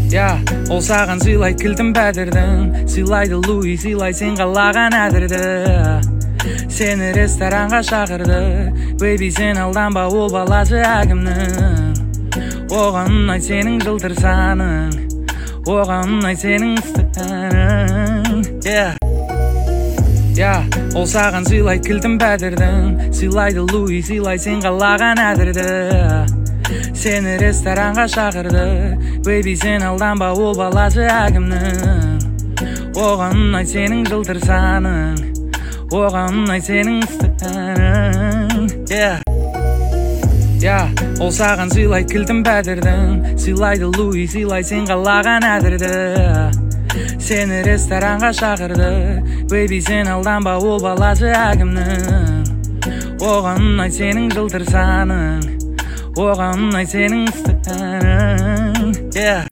Ол саған сыйлай кілтін бәдірдің, сыйлайды Луи, сыйлай сен қалаған әдірді. Сені ресторанға шақырды, бейби сен алданба, ол баласы әкімнің. Оған ұнай сенің жылтыр саның, оған ұнай сенің станың. Ол саған сыйлай кілтін бәдірдің, сыйлайды Луи, сыйлай сен қалаған әдірді. Сені ресторанға шақырды, бейби сен алданба, ол баласы әкімнің. Оған ұнай сенің жылтыр саның, оған ұнай сенің станың. Ол саған сыйлай кілтін бәдірдің, сыйлайды Луи, сыйлай сен қалаған әдірді. Сені ресторанға шақырды, бейби сен алданба, ол баласы әкімнің. Оған ұнай сенің жылтыр саның, оған ұнай сенің станың.